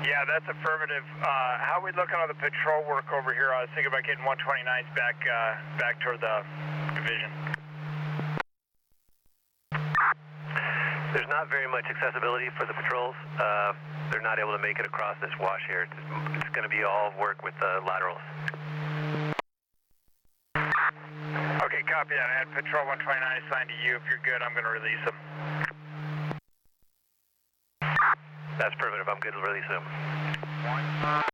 Yeah, that's affirmative. How are we looking on the patrol work over here? I was thinking about getting 129s back toward the division. There's not very much accessibility for the patrols. They're not able to make it across this wash here. It's going to be all work with the laterals. Okay, copy that. I had Patrol 129 assigned to you. If you're good, I'm going to release them. That's primitive. I'm good to release them.